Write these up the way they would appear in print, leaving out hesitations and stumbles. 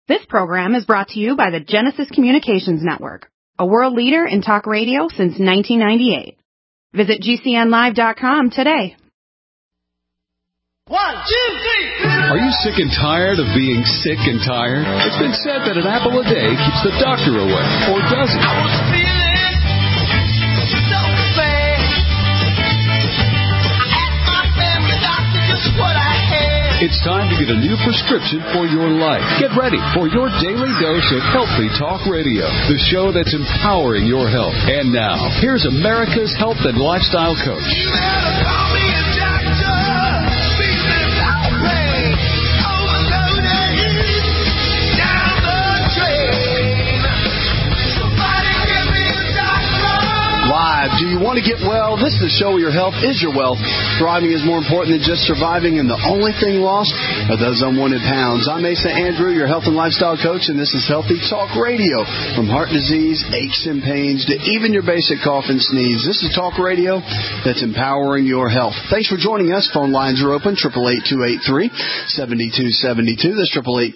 This program is brought to you by the Genesis Communications Network, a world leader in talk radio since 1998. Visit GCNlive.com today. 1, 2, 3. Are you sick and tired of being sick and tired? It's been said that an apple a day keeps the doctor away, or does it? I was feeling so bad. I asked my family doctor just what I had. It's time to get a new prescription for your life. Get ready for your daily dose of Healthy Talk Radio, the show that's empowering your health. And now, here's America's health and lifestyle coach. You better call me a doctor. Feeling outraged, overloaded, down the drain. Somebody give me a doctor. Live. Do you want to get well? This is the show where your health is your wealth. Thriving is more important than just surviving, and the only thing lost are those unwanted pounds. I'm Asa Andrew, your health and lifestyle coach, and this is Healthy Talk Radio. From heart disease, aches and pains, to even your basic cough and sneeze, this is talk radio that's empowering your health. Thanks for joining us. Phone lines are open, 888-283-7272. That's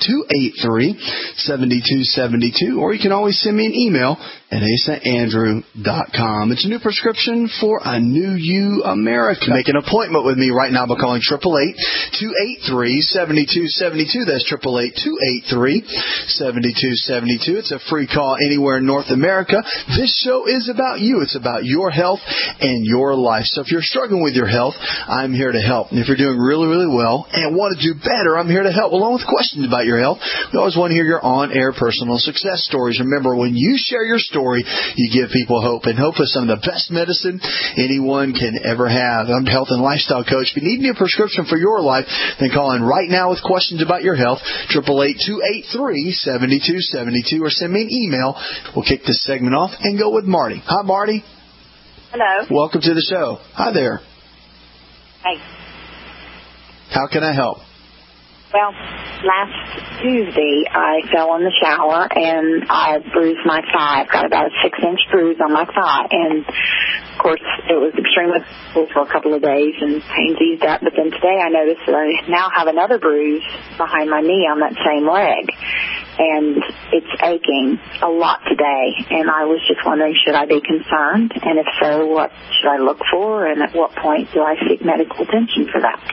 888-283-7272. Or you can always send me an email at asaandrew.com. It's a new prescription for a new you, America. Make an appointment with me right now by calling 888-283-7272. That's 888-283-7272. It's a free call anywhere in North America. This show is about you. It's about your health and your life. So if you're struggling with your health, I'm here to help. And if you're doing really, really well and want to do better, I'm here to help. Along with questions about your health, we always want to hear your on-air personal success stories. Remember, when you share your story, you give people hope, and hope is some of the best medicine anyone can ever have. I'm a health and lifestyle coach. If you need me a prescription for your life, then call in right now with questions about your health, 888-283-7272, or send me an email. We'll kick this segment off and go with Marty. Hi, Marty. Hello. Welcome to the show. Hi there. Hey. How can I help? Well, last Tuesday I fell in the shower and I bruised my thigh. I've got about a 6-inch bruise on my thigh, and of course it was extremely painful for a couple of days and pains eased up. But then today I noticed that I now have another bruise behind my knee on that same leg, and it's aching a lot today. And I was just wondering, should I be concerned? And if so, what should I look for? And at what point do I seek medical attention for that?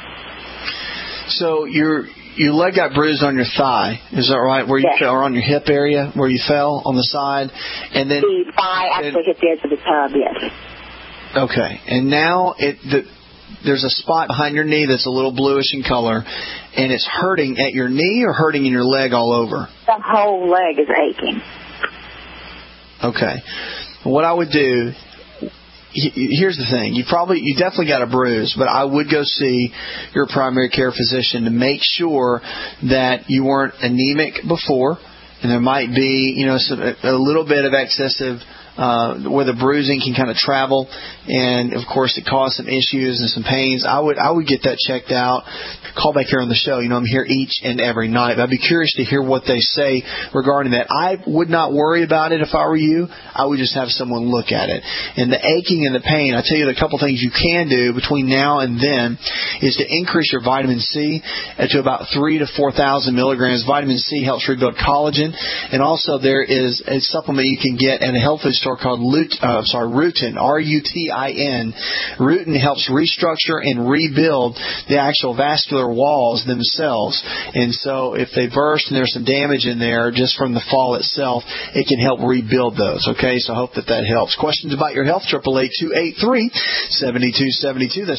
So your leg got bruised on your thigh, is that right? Where you Yes. fell, or on your hip area, where you fell on the side, and then The thigh actually hit the edge of the tub. Yes. Okay, and now there's a spot behind your knee that's a little bluish in color, and it's hurting at your knee or hurting in your leg all over? The whole leg is aching. Okay, what I would do. Here's the thing. You definitely got a bruise, but I would go see your primary care physician to make sure that you weren't anemic before, and there might be, a little bit of excessive where the bruising can kind of travel, and of course it caused some issues and some pains. I would get that checked out. Call back here on the show. I'm here each and every night. I'd be curious to hear what they say regarding that. I would not worry about it if I were you. I would just have someone look at it. And the aching and the pain, I tell you the couple things you can do between now and then is to increase your vitamin C to about 3,000 to 4,000 milligrams. Vitamin C helps rebuild collagen, and also there is a supplement you can get at a health food store called Rutin, R-U-T-I-N. Rutin helps restructure and rebuild the actual vascular walls themselves. And so if they burst and there's some damage in there just from the fall itself, it can help rebuild those. Okay, so I hope that helps. Questions about your health, 888-283-7272. That's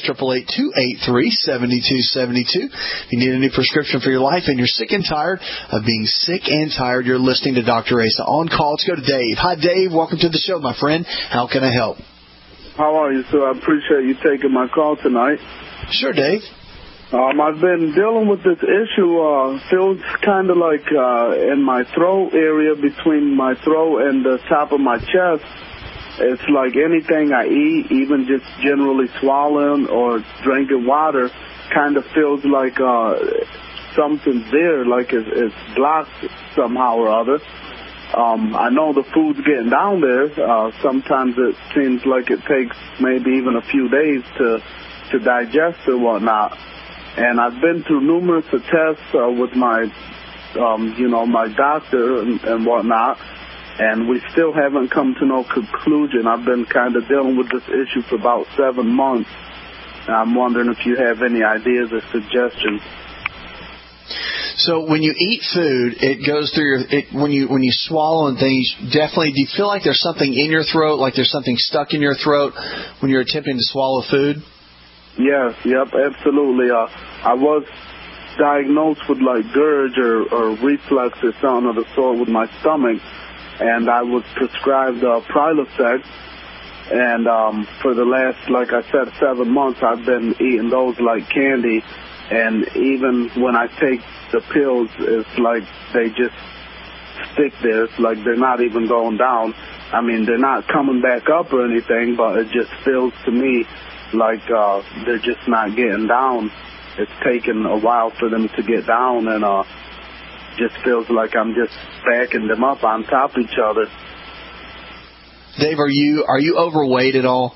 888-283-7272. If you need a new prescription for your life and you're sick and tired of being sick and tired, you're listening to Dr. Asa. On call, let's go to Dave. Hi, Dave. Welcome to the show, my friend. How can I help? How are you, sir? I appreciate you taking my call tonight. Sure, Dave. I've been dealing with this issue. Feels kind of like in my throat area, between my throat and the top of my chest. It's like anything I eat, even just generally swallowing or drinking water, kind of feels like something's there, like it's blocked somehow or other. I know the food's getting down there. Sometimes it seems like it takes maybe even a few days to digest or whatnot. And I've been through numerous tests with my my doctor and whatnot, and we still haven't come to no conclusion. I've been kind of dealing with this issue for about 7 months. And I'm wondering if you have any ideas or suggestions. So when you eat food, it goes through when you swallow and things, definitely, do you feel like there's something in your throat, like there's something stuck in your throat when you're attempting to swallow food? Yes, yep, absolutely. I was diagnosed with like GERD or reflux or something of the sort with my stomach, and I was prescribed Prilosec. And for the last, like I said, 7 months, I've been eating those like candy. And even when I take the pills, it's like they just stick there. It's like they're not even going down. I mean, they're not coming back up or anything, but it just feels to me like they're just not getting down. It's taken a while for them to get down, and just feels like I'm just stacking them up on top of each other. Dave, are you overweight at all?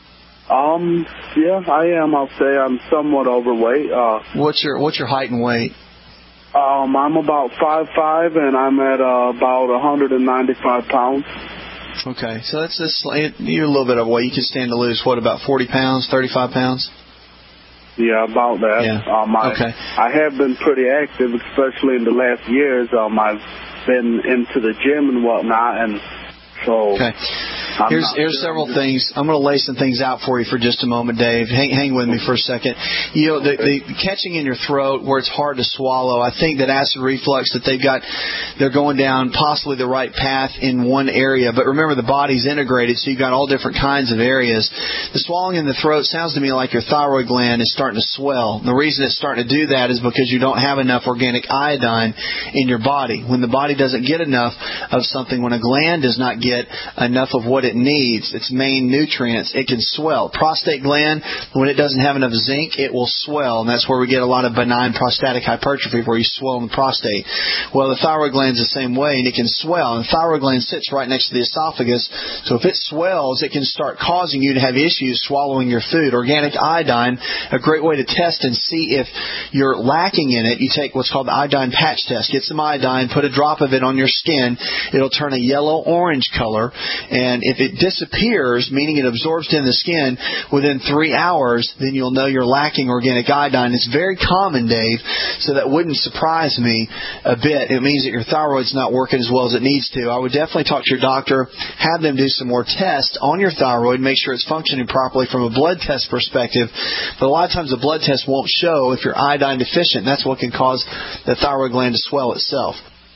Yeah, I am. I'll say I'm somewhat overweight. What's your height and weight? I'm about 5'5", and I'm at about 195 pounds. Okay, so you're a little bit overweight. You can stand to lose, what, about 40 pounds, 35 pounds? Yeah, about that. Yeah. Okay. I have been pretty active, especially in the last years. I've been into the gym and whatnot, and so... Okay. Here's several things. I'm going to lay some things out for you for just a moment, Dave. Hang with me for a second. The catching in your throat where it's hard to swallow, I think that acid reflux that they're going down possibly the right path in one area. But remember, the body's integrated, so you've got all different kinds of areas. The swallowing in the throat sounds to me like your thyroid gland is starting to swell. The reason it's starting to do that is because you don't have enough organic iodine in your body. When the body doesn't get enough of something, when a gland does not get enough of what it needs, its main nutrients, it can swell. Prostate gland, when it doesn't have enough zinc, it will swell, and that's where we get a lot of benign prostatic hypertrophy, where you swell in the prostate. Well, the thyroid gland is the same way, and it can swell, and the thyroid gland sits right next to the esophagus, so if it swells, it can start causing you to have issues swallowing your food. Organic iodine, a great way to test and see if you're lacking in it, you take what's called the iodine patch test. Get some iodine, put a drop of it on your skin, it'll turn a yellow-orange color, and if it disappears, meaning it absorbs in the skin within 3 hours, then you'll know you're lacking organic iodine. It's very common, Dave, so that wouldn't surprise me a bit. It means that your thyroid's not working as well as it needs to. I would definitely talk to your doctor, have them do some more tests on your thyroid, make sure it's functioning properly from a blood test perspective. But a lot of times the blood test won't show if you're iodine deficient. That's what can cause the thyroid gland to swell itself.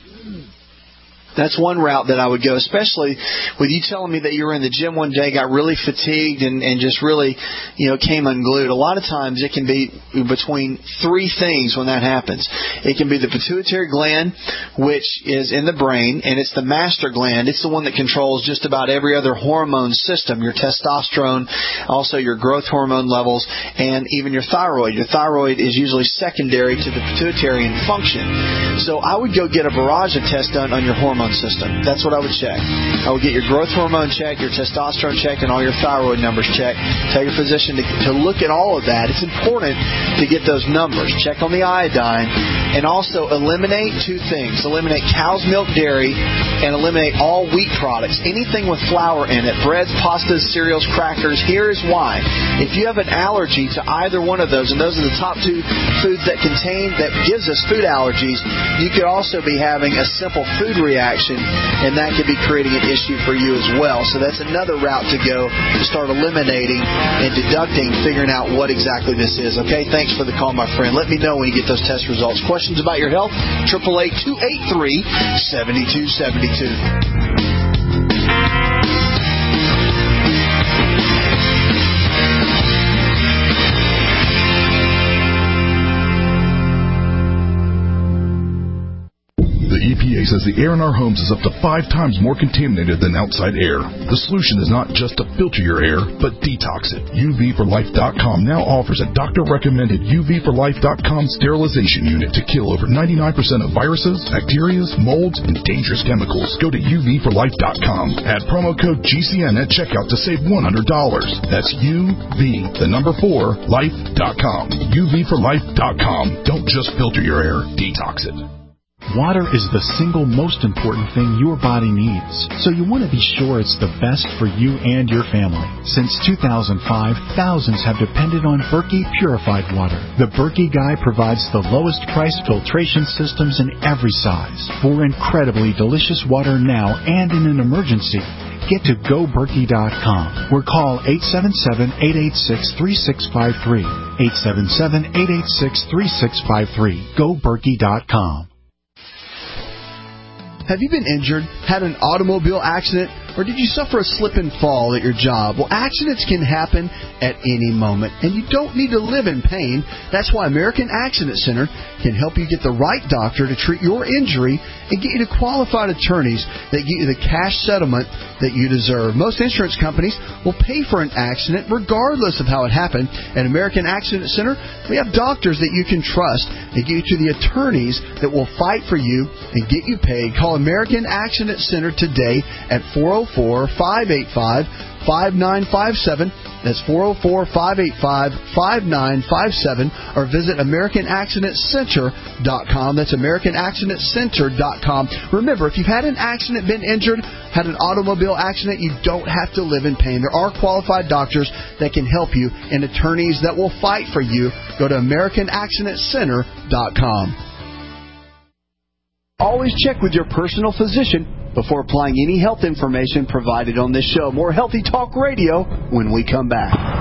That's one route that I would go, especially with you telling me that you were in the gym one day, got really fatigued, and just really, came unglued. A lot of times it can be between three things when that happens. It can be the pituitary gland, which is in the brain, and it's the master gland. It's the one that controls just about every other hormone system, your testosterone, also your growth hormone levels, and even your thyroid. Your thyroid is usually secondary to the pituitary in function. So I would go get a barrage of tests done on your hormone system. That's what I would check. I would get your growth hormone checked, your testosterone checked, and all your thyroid numbers checked. Tell your physician to look at all of that. It's important to get those numbers. Check on the iodine, and also eliminate two things. Eliminate cow's milk dairy, and eliminate all wheat products. Anything with flour in it. Breads, pastas, cereals, crackers. Here is why. If you have an allergy to either one of those, and those are the top two foods that gives us food allergies, you could also be having a simple food reaction, and that could be creating an issue for you as well. So that's another route to go to start eliminating and deducting, figuring out what exactly this is. Okay, thanks for the call, my friend. Let me know when you get those test results. Questions about your health? 888-283-7272. EPA says the air in our homes is up to 5 times more contaminated than outside air. The solution is not just to filter your air, but detox it. UVforlife.com now offers a doctor-recommended UVforlife.com sterilization unit to kill over 99% of viruses, bacteria, molds, and dangerous chemicals. Go to UVforlife.com. Add promo code GCN at checkout to save $100. That's UV4life.com. UVforlife.com. Don't just filter your air, detox it. Water is the single most important thing your body needs, so you want to be sure it's the best for you and your family. Since 2005, thousands have depended on Berkey purified water. The Berkey Guy provides the lowest price filtration systems in every size. For incredibly delicious water now and in an emergency, get to GoBerkey.com or call 877-886-3653. 877-886-3653. GoBerkey.com. Have you been injured, had an automobile accident, or did you suffer a slip and fall at your job? Well, accidents can happen at any moment, and you don't need to live in pain. That's why American Accident Center can help you get the right doctor to treat your injury and get you to qualified attorneys that get you the cash settlement that you deserve. Most insurance companies will pay for an accident regardless of how it happened. At American Accident Center, we have doctors that you can trust and get you to the attorneys that will fight for you and get you paid. Call American Accident Center today at 404-585-5957. That's 404-585-5957. Or visit AmericanAccidentCenter.com. That's AmericanAccidentCenter.com. Remember, if you've had an accident, been injured, had an automobile accident, you don't have to live in pain. There are qualified doctors that can help you and attorneys that will fight for you. Go to AmericanAccidentCenter.com. Always check with your personal physician before applying any health information provided on this show. More Healthy Talk Radio when we come back.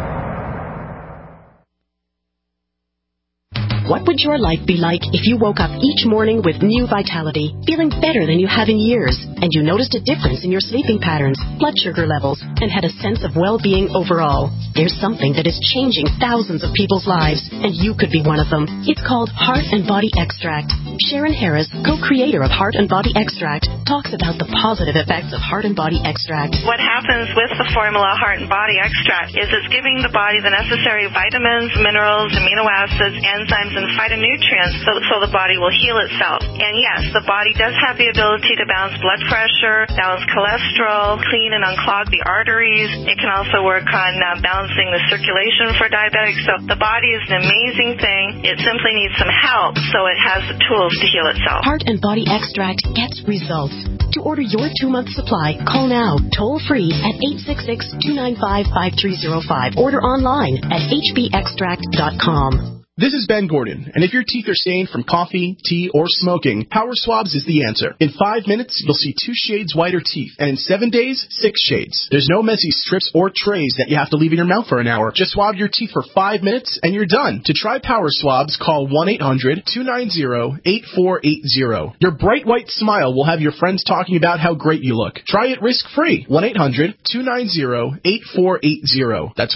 What would your life be like if you woke up each morning with new vitality, feeling better than you have in years, and you noticed a difference in your sleeping patterns, blood sugar levels, and had a sense of well-being overall? There's something that is changing thousands of people's lives, and you could be one of them. It's called Heart and Body Extract. Sharon Harris, co-creator of Heart and Body Extract, talks about the positive effects of Heart and Body Extract. What happens with the formula Heart and Body Extract is it's giving the body the necessary vitamins, minerals, amino acids, enzymes, and phytonutrients so the body will heal itself. And yes, the body does have the ability to balance blood pressure, balance cholesterol, clean and unclog the arteries. It can also work on balancing the circulation for diabetics. So the body is an amazing thing. It simply needs some help so it has the tools to heal itself. Heart and Body Extract gets results. To order your 2-month supply, call now, toll free at 866-295-5305. Order online at hbextract.com. This is Ben Gordon, and if your teeth are stained from coffee, tea, or smoking, Power Swabs is the answer. In 5 minutes, you'll see 2 shades whiter teeth, and in 7 days, 6 shades. There's no messy strips or trays that you have to leave in your mouth for an hour. Just swab your teeth for 5 minutes, and you're done. To try Power Swabs, call 1-800-290-8480. Your bright white smile will have your friends talking about how great you look. Try it risk-free. 1-800-290-8480. That's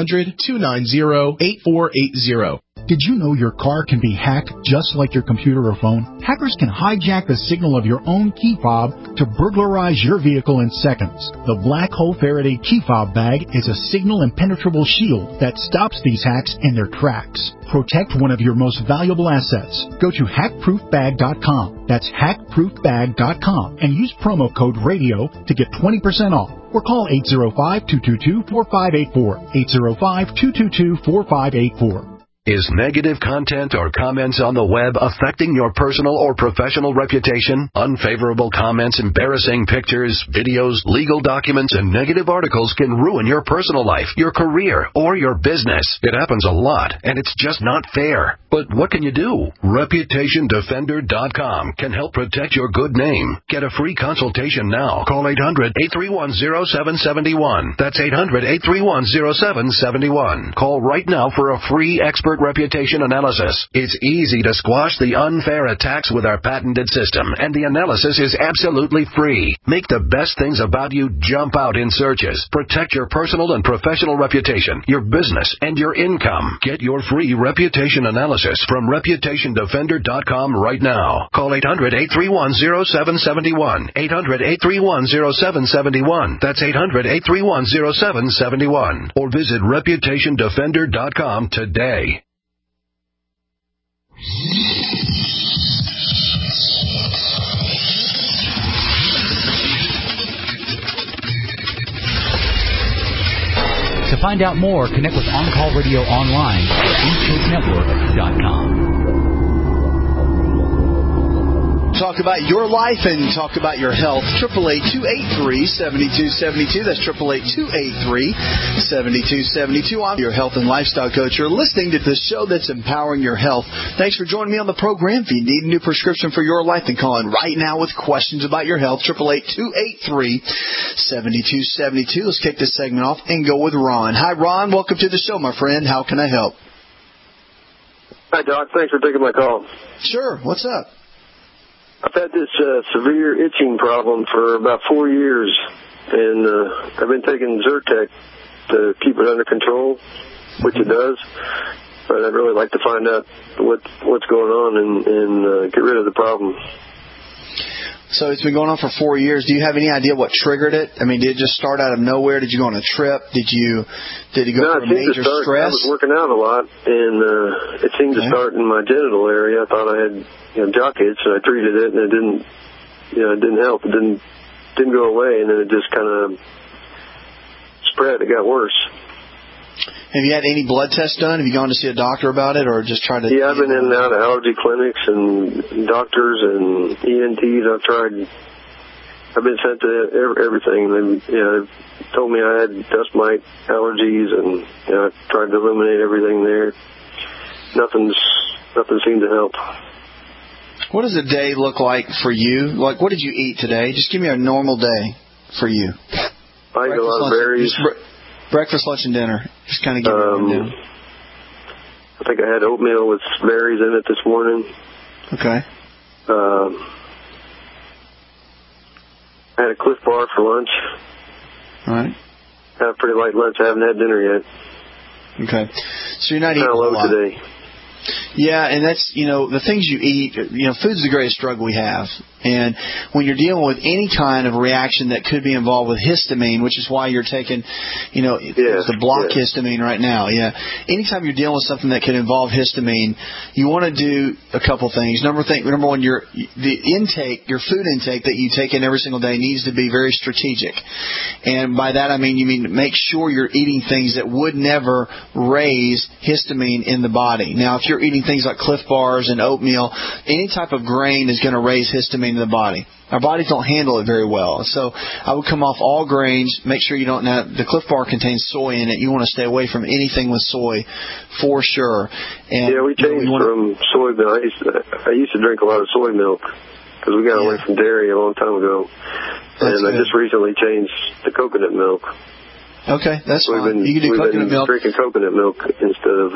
1-800-290-8480. Did you know your car can be hacked just like your computer or phone? Hackers can hijack the signal of your own key fob to burglarize your vehicle in seconds. The Black Hole Faraday key fob bag is a signal impenetrable shield that stops these hacks in their tracks. Protect one of your most valuable assets. Go to hackproofbag.com. That's hackproofbag.com and use promo code RADIO to get 20% off. Or call 805-222-4584. 805-222-4584. Is negative content or comments on the web affecting your personal or professional reputation? Unfavorable comments, embarrassing pictures, videos, legal documents, and negative articles can ruin your personal life, your career, or your business. It happens a lot, and it's just not fair. But what can you do? ReputationDefender.com can help protect your good name. Get a free consultation now. Call 800-831-0771. That's 800-831-0771. Call right now for a free expert reputation analysis. It's easy to squash the unfair attacks with our patented system, and the analysis is absolutely free. Make the best things about you jump out in searches. Protect your personal and professional reputation, your business, and your income. Get your free reputation analysis from ReputationDefender.com right now. Call 800-831-0771. 800-831-0771. That's 800-831-0771. Or visit ReputationDefender.com today. To find out more, connect with On Call Radio online at eastcoastnetwork.com. Talk about your life and talk about your health. 888-283-7272. That's 888-283-7272. I'm your health and lifestyle coach. You're listening to the show that's empowering your health. Thanks for joining me on the program. If you need a new prescription for your life, then call in right now with questions about your health. 888-283-7272. Let's kick this segment off and go with Ron. Hi, Ron. Welcome to the show, my friend. How can I help? Hi, Doc. Thanks for taking my call. Sure. What's up? I've had this severe itching problem for about 4 years, and I've been taking Zyrtec to keep it under control, which it does. But I'd really like to find out what's going on and get rid of the problem. So it's been going on for 4 years. Do you have any idea what triggered it? I mean, did it just start out of nowhere? Did you go on a trip? Did you go through a major stress? I was working out a lot, and it seemed to start in my genital area. I thought I had jock itch, and I treated it, and it didn't help. It didn't go away, and then it just kind of spread. It got worse. Have you had any blood tests done? Have you gone to see a doctor about it, or just tried to? Yeah, I've been in and out of allergy clinics and doctors and ENTs. I've been sent to everything. They told me I had dust mite allergies, and I tried to eliminate everything there. Nothing seemed to help. What does a day look like for you? Like, what did you eat today? Just give me a normal day for you. I eat a lot of berries. Breakfast, lunch, and dinner. Just kind of give me a rundown. I think I had oatmeal with berries in it this morning. Okay. I had a Cliff Bar for lunch. All right. Had a pretty light lunch. I haven't had dinner yet. Okay. So you're not eating a low lot today. Yeah, and that's, the things you eat, food's the greatest drug we have. And when you're dealing with any kind of reaction that could be involved with histamine, which is why you're taking, the block histamine right now. Yeah. Anytime you're dealing with something that could involve histamine, you want to do a couple things. Number one, your food intake that you take in every single day needs to be very strategic. And by that you mean make sure you're eating things that would never raise histamine in the body. Now, if you're eating things like Cliff Bars and oatmeal, any type of grain is going to raise histamine in the body. Our bodies don't handle it very well. So I would come off all grains. Make sure you don't. Now, the Cliff Bar contains soy in it. You want to stay away from anything with soy for sure. And we changed from soy milk. I used to drink a lot of soy milk because we got away from dairy a long time ago. I just recently changed to coconut milk. Okay, that's fine. You can do coconut milk. We've been drinking coconut milk instead of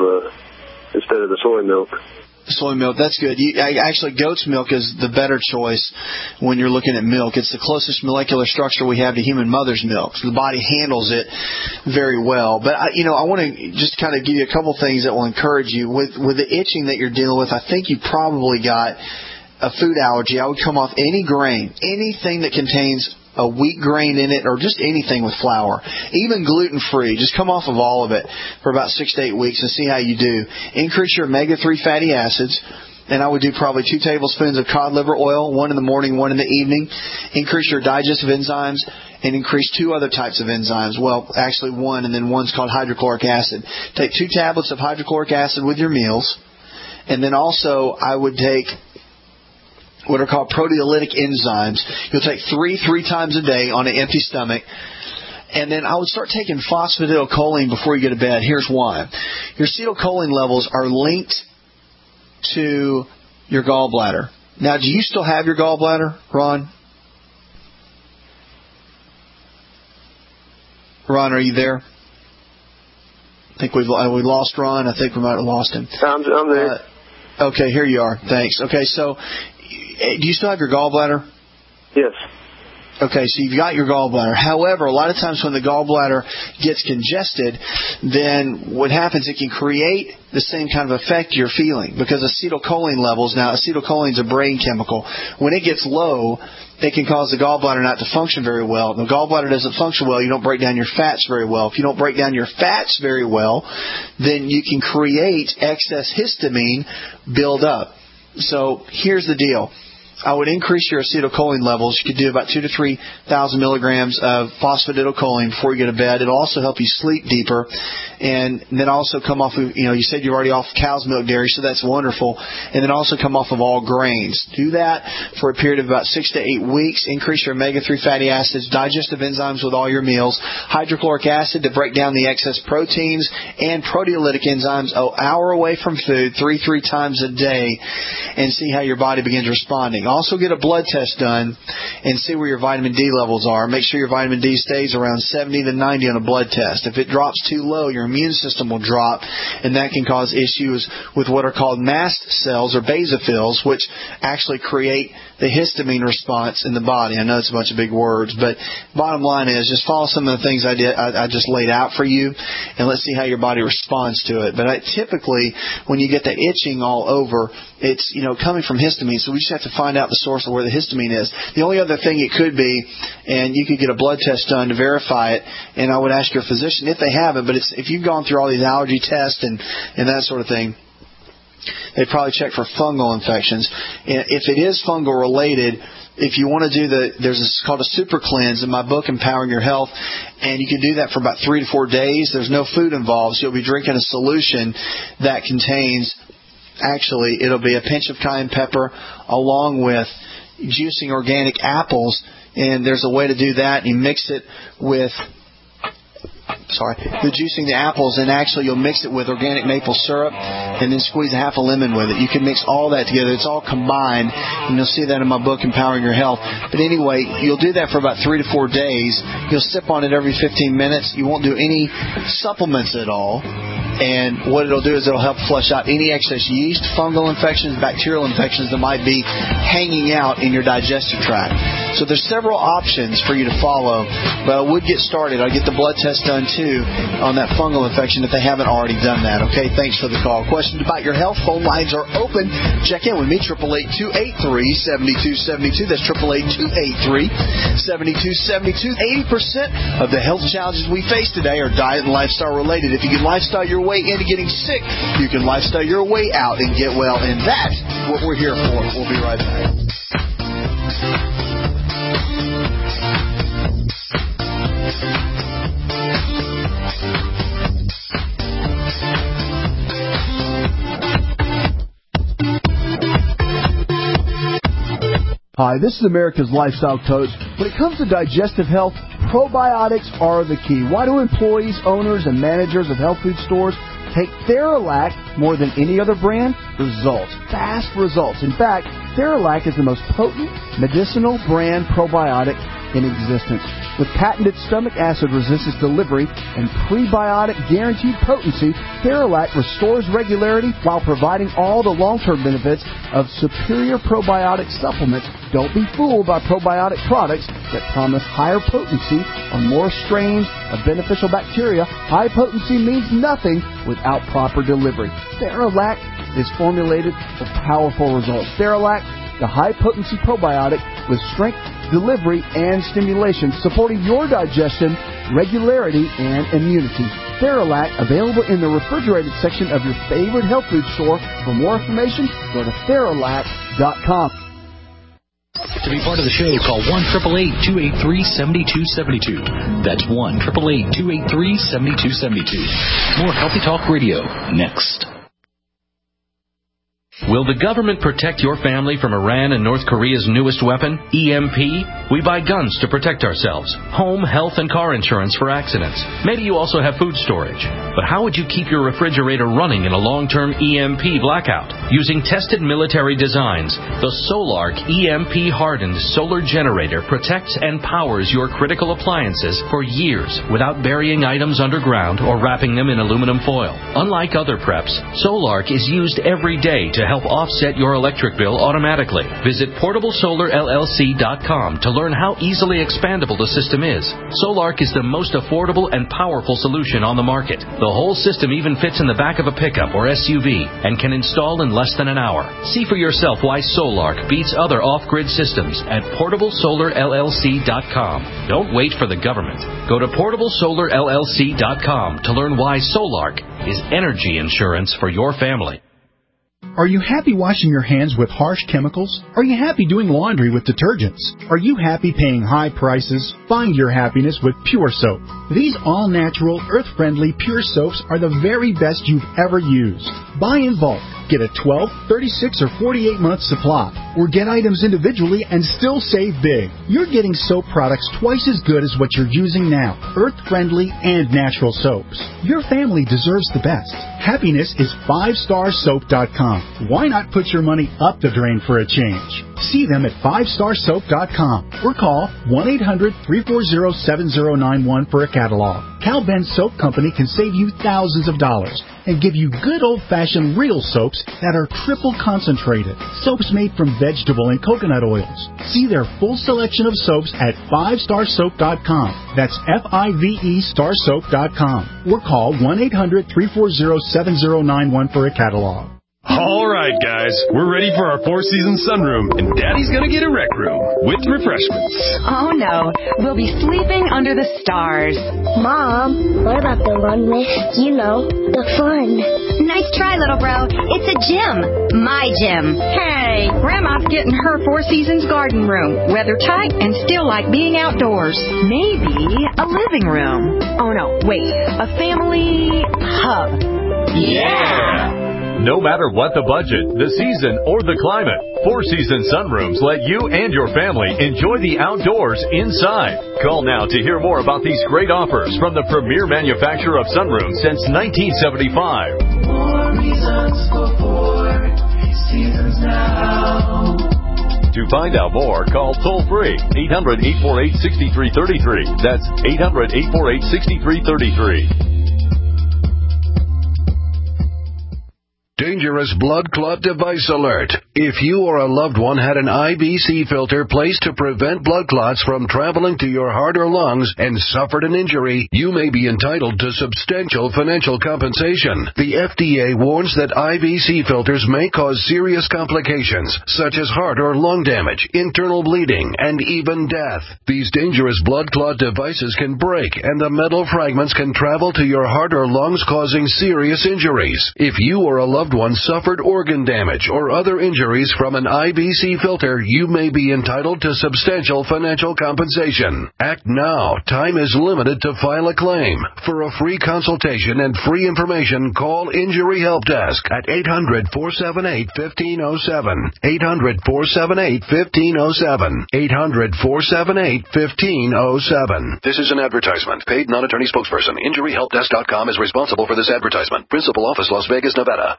the soy milk. Soy milk, that's good. Actually, goat's milk is the better choice when you're looking at milk. It's the closest molecular structure we have to human mother's milk. So the body handles it very well. But, I want to just kind of give you a couple things that will encourage you. With the itching that you're dealing with, I think you probably got a food allergy. I would come off any grain, anything that contains a wheat grain in it, or just anything with flour, even gluten-free. Just come off of all of it for about 6 to 8 weeks and see how you do. Increase your omega-3 fatty acids, and I would do probably 2 tablespoons of cod liver oil, 1 in the morning, 1 in the evening. Increase your digestive enzymes, and increase 2 other types of enzymes. Well, actually 1, and then one's called hydrochloric acid. Take 2 tablets of hydrochloric acid with your meals, and then also I would take what are called proteolytic enzymes. You'll take 3 times a day on an empty stomach. And then I would start taking phosphatidylcholine before you go to bed. Here's why. Your acetylcholine levels are linked to your gallbladder. Now, do you still have your gallbladder, Ron? Ron, are you there? I think we lost Ron. I think we might have lost him. I'm there. Okay, here you are. Thanks. Okay, so do you still have your gallbladder? Yes. Okay, so you've got your gallbladder. However, a lot of times when the gallbladder gets congested, then what happens, it can create the same kind of effect you're feeling because acetylcholine levels, now acetylcholine is a brain chemical. When it gets low, it can cause the gallbladder not to function very well. The gallbladder doesn't function well, you don't break down your fats very well. If you don't break down your fats very well, then you can create excess histamine build up. So here's the deal. I would increase your acetylcholine levels. You could do about 2,000 to 3,000 milligrams of phosphatidylcholine before you go to bed. It'll also help you sleep deeper. And then also come off of, you said you're already off cow's milk dairy, so that's wonderful. And then also come off of all grains. Do that for a period of about 6 to 8 weeks. Increase your omega-3 fatty acids, digestive enzymes with all your meals, hydrochloric acid to break down the excess proteins, and proteolytic enzymes an hour away from food, three times a day, and see how your body begins responding. Also get a blood test done and see where your vitamin D levels are. Make sure your vitamin D stays around 70 to 90 on a blood test. If it drops too low, your immune system will drop, and that can cause issues with what are called mast cells or basophils, which actually create the histamine response in the body. I know it's a bunch of big words, but bottom line is just follow some of the things I just laid out for you, and let's see how your body responds to it. But typically, when you get the itching all over, it's coming from histamine, so we just have to find out the source of where the histamine is. The only other thing it could be, and you could get a blood test done to verify it, and I would ask your physician if they have it, but if you've gone through all these allergy tests and that sort of thing, they probably check for fungal infections. And if it is fungal related, if you want to do there's called a super cleanse in my book, Empowering Your Health, and you can do that for about 3 to 4 days. There's no food involved, so you'll be drinking a solution that contains, actually, it'll be a pinch of cayenne pepper along with juicing organic apples, and there's a way to do that. You mix it with the juicing the apples, and actually you'll mix it with organic maple syrup and then squeeze a half a lemon with it. You can mix all that together. It's all combined, and you'll see that in my book, Empowering Your Health. But anyway, you'll do that for about 3 to 4 days. You'll sip on it every 15 minutes. You won't do any supplements at all. And what it'll do is it'll help flush out any excess yeast, fungal infections, bacterial infections that might be hanging out in your digestive tract. So there's several options for you to follow, but I would get started. I'll get the blood test done too on that fungal infection if they haven't already done that. Okay, thanks for the call. Questions about your health? Phone lines are open. Check in with me, 888-283-7272. That's 888-283-7272. 80% of the health challenges we face today are diet and lifestyle related. If you can lifestyle your way into getting sick, you can lifestyle your way out and get well, and that's what we're here for. We'll be right back. Hi, this is America's Lifestyle Coach. When it comes to digestive health, probiotics are the key. Why do employees, owners, and managers of health food stores take Theralac more than any other brand? Results. Fast results. In fact, Theralac is the most potent medicinal brand probiotic in existence. With patented stomach acid resistance delivery and prebiotic guaranteed potency, Theralac restores regularity while providing all the long-term benefits of superior probiotic supplements. Don't be fooled by probiotic products that promise higher potency or more strains of beneficial bacteria. High potency means nothing without proper delivery. Theralac is formulated for powerful results. Theralac, the high-potency probiotic with strength, delivery, and stimulation, supporting your digestion, regularity, and immunity. Theralac, available in the refrigerated section of your favorite health food store. For more information, go to Theralac.com. To be part of the show, call 1-888-283-7272. That's 1-888-283-7272. More Healthy Talk Radio next. Will the government protect your family from Iran and North Korea's newest weapon, EMP? We buy guns to protect ourselves, home, health, and car insurance for accidents. Maybe you also have food storage. But how would you keep your refrigerator running in a long-term EMP blackout? Using tested military designs, the Solark EMP-hardened solar generator protects and powers your critical appliances for years without burying items underground or wrapping them in aluminum foil. Unlike other preps, Solark is used every day to help offset your electric bill automatically. Visit PortableSolarLLC.com to learn how easily expandable the system is. Solark is the most affordable and powerful solution on the market. The whole system even fits in the back of a pickup or SUV and can install in less than an hour. See for yourself why Solark beats other off-grid systems at PortableSolarLLC.com. Don't wait for the government. Go to PortableSolarLLC.com to learn why Solark is energy insurance for your family. Are you happy washing your hands with harsh chemicals? Are you happy doing laundry with detergents? Are you happy paying high prices? Find your happiness with Pure Soap. These all-natural, earth-friendly Pure Soaps are the very best you've ever used. Buy in bulk. Get a 12, 36, or 48-month supply. Or get items individually and still save big. You're getting soap products twice as good as what you're using now. Earth-friendly and natural soaps. Your family deserves the best. Happiness is 5starsoap.com. Why not put your money up the drain for a change? See them at 5starsoap.com or call 1-800-340-7091 for a catalog. Cal Ben Soap Company can save you thousands of dollars and give you good old-fashioned real soaps that are triple concentrated. Soaps made from vegetable and coconut oils. See their full selection of soaps at 5starsoap.com. That's F-I-V-E starsoap.com. Or call 1-800-340-7091 for a catalog. All right, guys, we're ready for our four-season sunroom, and Daddy's gonna get a rec room with refreshments. Oh, no. We'll be sleeping under the stars. Mom, what about the runway? You know, the fun. Nice try, little bro. It's a gym. My gym. Hey, Grandma's getting her Four Seasons garden room. Weather tight and still like being outdoors. Maybe a living room. Oh, no, wait. A family hub. Yeah! No matter what the budget, the season, or the climate, Four Seasons Sunrooms let you and your family enjoy the outdoors inside. Call now to hear more about these great offers from the premier manufacturer of sunrooms since 1975. More reasons for Four Seasons now. To find out more, call toll-free 800-848-6333. That's 800-848-6333. Dangerous blood clot device alert. If you or a loved one had an IBC filter placed to prevent blood clots from traveling to your heart or lungs and suffered an injury, you may be entitled to substantial financial compensation. The FDA warns that IBC filters may cause serious complications, such as heart or lung damage, internal bleeding, and even death. These dangerous blood clot devices can break, and the metal fragments can travel to your heart or lungs, causing serious injuries. If you or a loved one suffered organ damage or other injuries from an IBC filter, you may be entitled to substantial financial compensation. Act now. Time is limited to file a claim. For a free consultation and free information, call Injury Help Desk at 800-478-1507. 800-478-1507. 800-478-1507. This is an advertisement. Paid non-attorney spokesperson. InjuryHelpDesk.com is responsible for this advertisement. Principal office, Las Vegas, Nevada.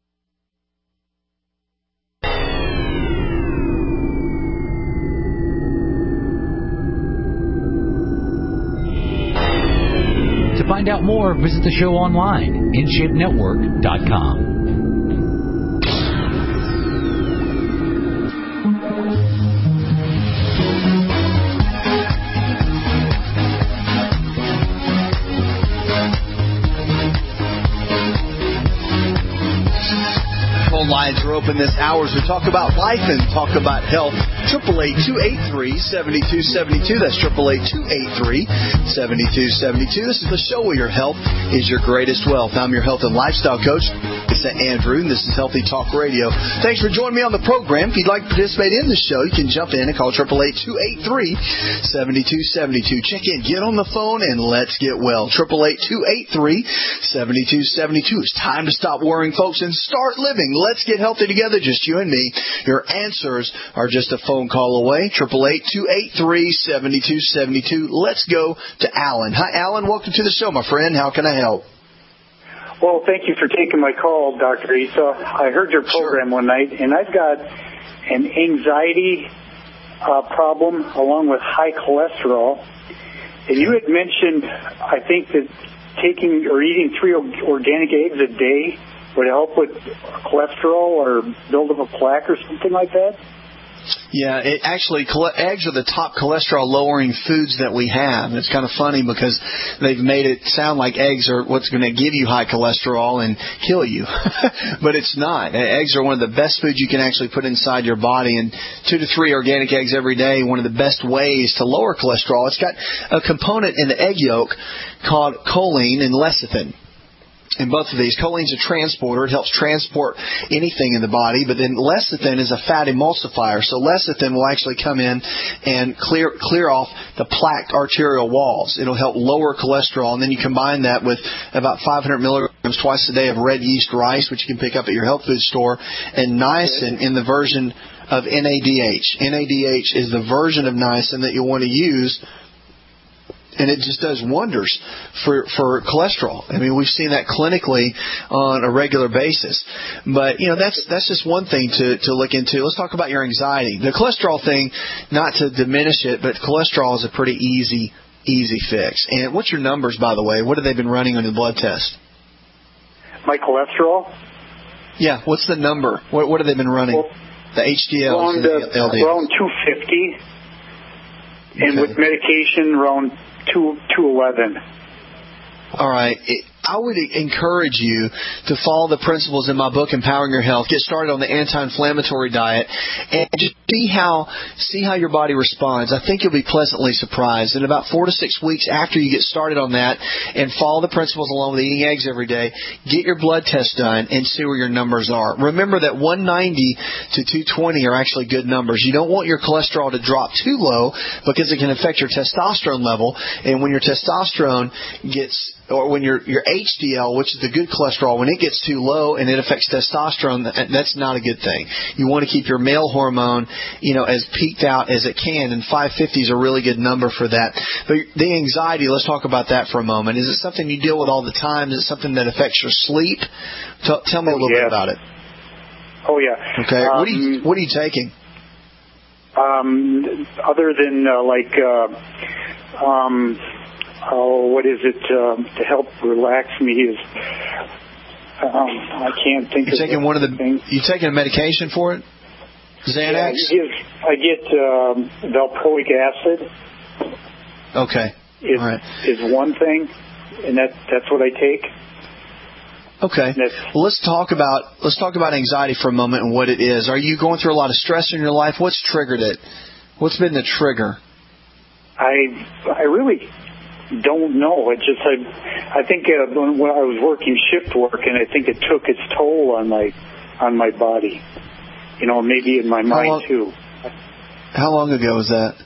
To find out more, visit the show online, InShapeNetwork.com. Phone lines are open this hour as we talk about life and talk about health. 888-283-7272. That's 888-283-7272. This is the show where your health is your greatest wealth. I'm your health and lifestyle coach, It's Andrew, and this is Healthy Talk Radio. Thanks for joining me on the program. If you'd like to participate in the show, you can jump in and call 888-283-7272. Check in, get on the phone, and let's get well. 888-283-7272. It's time to stop worrying, folks, and start living. Let's get healthy together, just you and me. Your answers are just a phone call away. 888-283-7272. Let's go to Alan. Hi, Alan. Welcome to the show, my friend. How can I help? Well, thank you for taking my call, Dr. Issa. I heard your program one night, and I've got an anxiety problem along with high cholesterol. And you had mentioned, I think, that taking or eating 3 organic eggs a day would help with cholesterol or build up a plaque or something like that? Yeah, eggs are the top cholesterol-lowering foods that we have. It's kind of funny because they've made it sound like eggs are what's going to give you high cholesterol and kill you. But it's not. Eggs are one of the best foods you can actually put inside your body. And 2 to 3 organic eggs every day, one of the best ways to lower cholesterol. It's got a component in the egg yolk called choline and lecithin. in both of these. Choline's a transporter. It helps transport anything in the body. But then lecithin is a fat emulsifier. So lecithin will actually come in and clear off the plaqued arterial walls. It'll help lower cholesterol. And then you combine that with about 500 milligrams twice a day of red yeast rice, which you can pick up at your health food store, and niacin in the version of NADH. NADH is the version of niacin that you'll want to use, and it just does wonders for cholesterol. I mean, we've seen that clinically on a regular basis. But, that's just one thing to look into. Let's talk about your anxiety. The cholesterol thing, not to diminish it, but cholesterol is a pretty easy fix. And what's your numbers, by the way? What have they been running on the blood test? My cholesterol? Yeah, what's the number? What have they been running? Well, the HDLs and the LDLs? Around 250. And with medication, around 211. All right. I would encourage you to follow the principles in my book, Empowering Your Health. Get started on the anti-inflammatory diet and just see how your body responds. I think you'll be pleasantly surprised. In about 4 to 6 weeks after you get started on that and follow the principles along with eating eggs every day, get your blood test done and see where your numbers are. Remember that 190 to 220 are actually good numbers. You don't want your cholesterol to drop too low because it can affect your testosterone level. And when your testosterone or when your HDL, which is the good cholesterol, when it gets too low and it affects testosterone, that's not a good thing. You want to keep your male hormone, as peaked out as it can, and 550 is a really good number for that. But the anxiety, let's talk about that for a moment. Is it something you deal with all the time? Is it something that affects your sleep? Tell me a little bit about it. Oh, yeah. Okay. What are you taking? Other than what is it to help relax me is I can't think of taking one of the things. You taking a medication for it? Xanax? Yeah, I get valproic acid. Okay. All right. Is one thing, and that's what I take. Okay. Well, let's talk about anxiety for a moment and what it is. Are you going through a lot of stress in your life? What's triggered it? What's been the trigger? I really don't know. It just I think when I was working shift work, and I think it took its toll on my body. Maybe in my mind too. How long ago was that?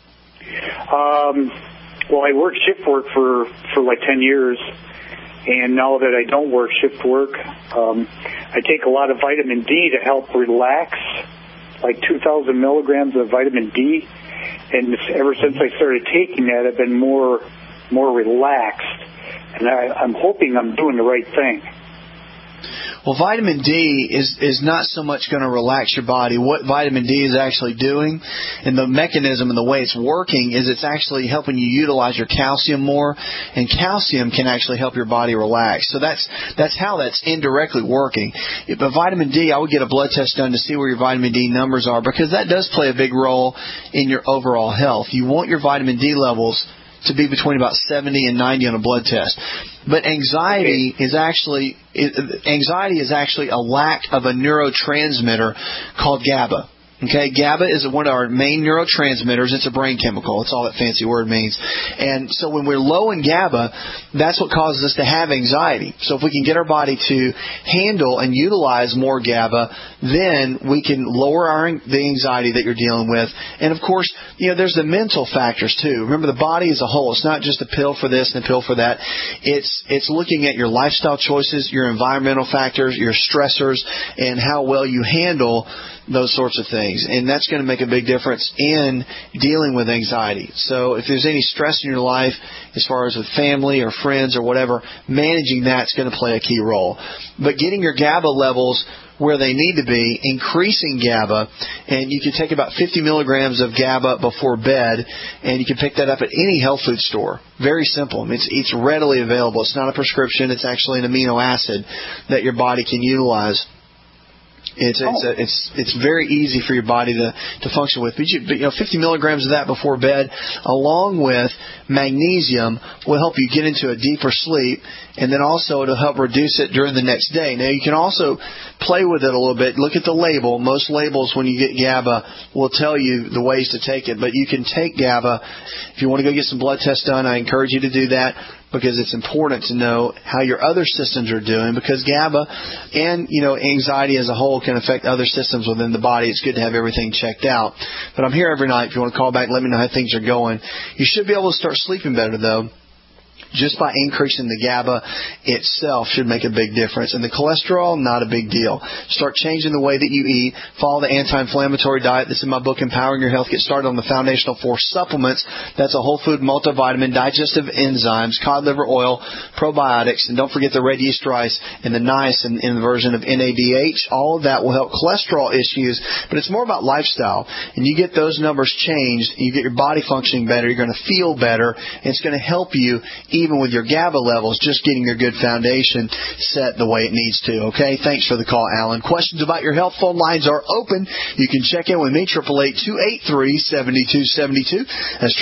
Well, I worked shift work for like 10 years, and now that I don't work shift work, I take a lot of vitamin D to help relax, like 2,000 milligrams of vitamin D. And ever since I started taking that, I've been more relaxed, and I'm hoping I'm doing the right thing. Well, vitamin D is not so much going to relax your body. What vitamin D is actually doing, and the mechanism and the way it's working, is it's actually helping you utilize your calcium more, and calcium can actually help your body relax. So that's how that's indirectly working. But vitamin D, I would get a blood test done to see where your vitamin D numbers are, because that does play a big role in your overall health. You want your vitamin D levels to be between about 70 and 90 on a blood test. But anxiety is actually a lack of a neurotransmitter called GABA. Okay, GABA is one of our main neurotransmitters. It's a brain chemical. That's all that fancy word means. And so when we're low in GABA, that's what causes us to have anxiety. So if we can get our body to handle and utilize more GABA, then we can lower the anxiety that you're dealing with. And of course, there's the mental factors too. Remember, the body is a whole. It's not just a pill for this and a pill for that. It's looking at your lifestyle choices, your environmental factors, your stressors, and how well you handle those sorts of things. And that's going to make a big difference in dealing with anxiety. So if there's any stress in your life, as far as with family or friends or whatever, managing that's going to play a key role. But getting your GABA levels where they need to be, increasing GABA, and you can take about 50 milligrams of GABA before bed, and you can pick that up at any health food store. Very simple. It's readily available. It's not a prescription. It's actually an amino acid that your body can utilize. It's very easy for your body to function with. But 50 milligrams of that before bed, along with magnesium, will help you get into a deeper sleep, and then also it'll help reduce it during the next day. Now, you can also play with it a little bit. Look at the label. Most labels, when you get GABA, will tell you the ways to take it. But you can take GABA. If you want to go get some blood tests done, I encourage you to do that. because it's important to know how your other systems are doing, because GABA and, anxiety as a whole can affect other systems within the body. It's good to have everything checked out. But I'm here every night. If you want to call back, let me know how things are going. You should be able to start sleeping better, though. Just by increasing the GABA itself should make a big difference. And the cholesterol, not a big deal. Start changing the way that you eat. Follow the anti-inflammatory diet that's in my book, Empowering Your Health. Get started on the Foundational 4 supplements. That's a whole food multivitamin, digestive enzymes, cod liver oil, probiotics, and don't forget the red yeast rice and the niacin in the version of NADH. All of that will help cholesterol issues, but it's more about lifestyle. And you get those numbers changed, you get your body functioning better, you're going to feel better, and it's going to help you even with your GABA levels, just getting your good foundation set the way it needs to. Okay? Thanks for the call, Alan. Questions about your health? Phone lines are open. You can check in with me, 888-283-7272. That's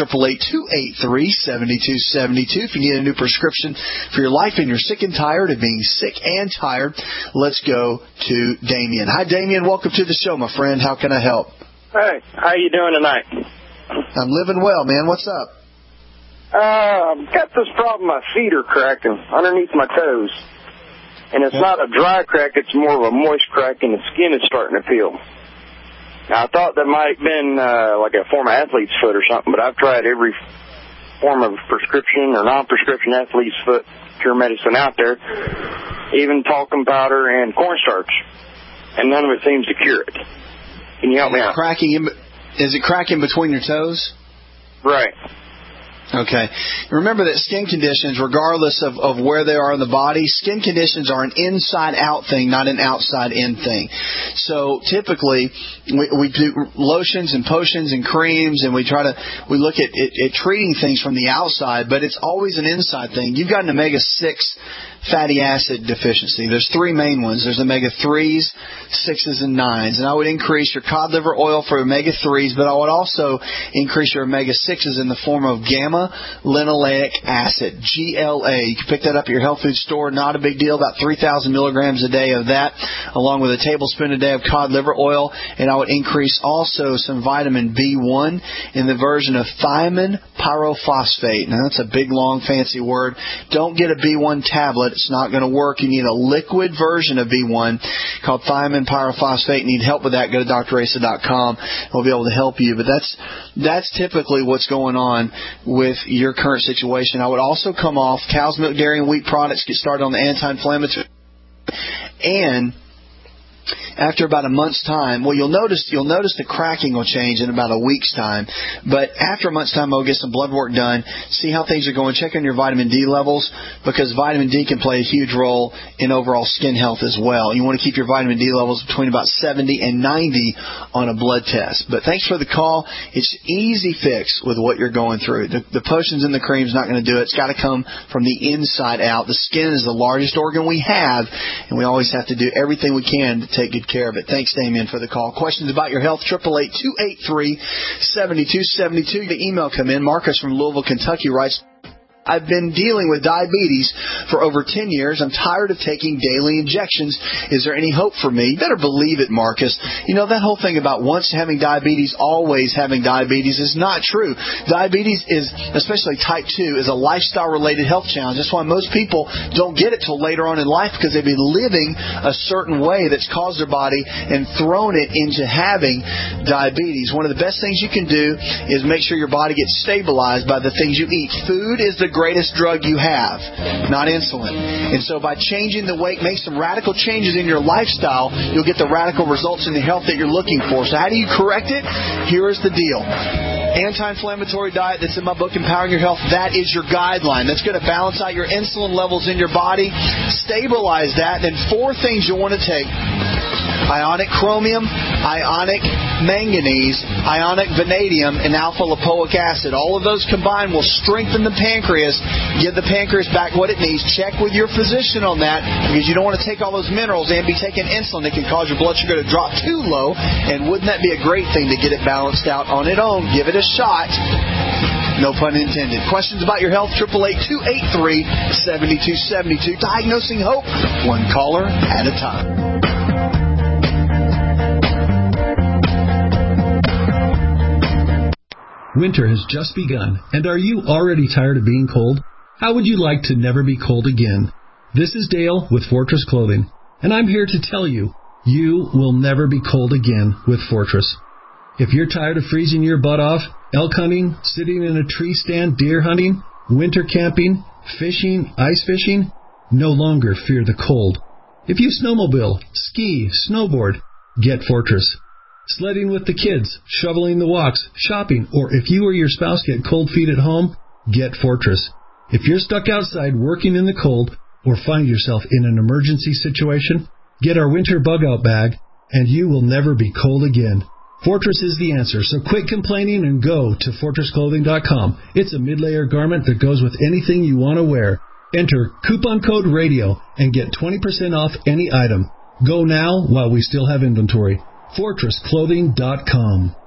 888-283-7272. If you need a new prescription for your life and you're sick and tired of being sick and tired, let's go to Damien. Hi, Damien. Welcome to the show, my friend. How can I help? Hey, how you doing tonight? I'm living well, man. What's up? I've got this problem. My feet are cracking underneath my toes. And it's not a dry crack, it's more of a moist crack, and the skin is starting to peel. Now, I thought that might have been like a former athlete's foot or something, but I've tried every form of prescription or non-prescription athlete's foot cure medicine out there, even talcum powder and cornstarch, and none of it seems to cure it. Can you help me out? Is it cracking between your toes? Right. Okay. Remember that skin conditions, regardless of where they are in the body, skin conditions are an inside-out thing, not an outside-in thing. So typically, we do lotions and potions and creams, and we look at treating things from the outside, but it's always an inside thing. You've got an omega-6 fatty acid deficiency. There's 3 main ones. There's omega-3s, 6s, and 9s. And I would increase your cod liver oil for omega-3s, but I would also increase your omega-6s in the form of gamma-linolenic acid, GLA. You can pick that up at your health food store. Not a big deal. About 3,000 milligrams a day of that, along with a tablespoon a day of cod liver oil. And I would increase also some vitamin B1 in the version of thiamine pyrophosphate. Now, that's a big, long, fancy word. Don't get a B1 tablet. It's not going to work. You need a liquid version of B1 called thiamine pyrophosphate. You need help with that, go to drasa.com. We'll be able to help you. But that's typically what's going on with your current situation. I would also come off cow's milk, dairy, and wheat products, get started on the anti-inflammatory. And after about a month's time, well, you'll notice the cracking will change in about a week's time. But after a month's time, I'll get some blood work done, see how things are going, check on your vitamin D levels, because vitamin D can play a huge role in overall skin health as well. You want to keep your vitamin D levels between about 70 and 90 on a blood test. But thanks for the call. It's easy fix with what you're going through. The potions and the cream's not going to do it. It's got to come from the inside out. The skin is the largest organ we have, and we always have to do everything we can to take good care of it. Thanks, Damien, for the call. Questions about your health, 888-283-7272. The email come in. Marcus from Louisville, Kentucky writes, I've been dealing with diabetes for over 10 years. I'm tired of taking daily injections. Is there any hope for me? You better believe it, Marcus. You know, that whole thing about once having diabetes, always having diabetes is not true. Diabetes is, especially type 2, is a lifestyle-related health challenge. That's why most people don't get it till later on in life, because they've been living a certain way that's caused their body and thrown it into having diabetes. One of the best things you can do is make sure your body gets stabilized by the things you eat. Food is the greatest drug you have, not insulin. And so by changing the weight, make some radical changes in your lifestyle, you'll get the radical results in the health that you're looking for. So how do you correct it? Here is the deal. Anti-inflammatory diet that's in my book, Empowering Your Health, that is your guideline. That's going to balance out your insulin levels in your body, stabilize that. Then 4 things you'll want to take: ionic chromium, ionic manganese, ionic vanadium, and alpha-lipoic acid. All of those combined will strengthen the pancreas, give the pancreas back what it needs. Check with your physician on that, because you don't want to take all those minerals and be taking insulin. It can cause your blood sugar to drop too low, and wouldn't that be a great thing to get it balanced out on its own? Give it a shot. No pun intended. Questions about your health, 888-283-7272. Diagnosing Hope, one caller at a time. Winter has just begun, and are you already tired of being cold? How would you like to never be cold again? This is Dale with Fortress Clothing, and I'm here to tell you, you will never be cold again with Fortress. If you're tired of freezing your butt off, elk hunting, sitting in a tree stand, deer hunting, winter camping, fishing, ice fishing, no longer fear the cold. If you snowmobile, ski, snowboard, get Fortress. Sledding with the kids, shoveling the walks, shopping, or if you or your spouse get cold feet at home, get Fortress. If you're stuck outside working in the cold or find yourself in an emergency situation, get our winter bug-out bag, and you will never be cold again. Fortress is the answer, so quit complaining and go to FortressClothing.com. It's a mid-layer garment that goes with anything you want to wear. Enter coupon code RADIO and get 20% off any item. Go now while we still have inventory. FortressClothing.com.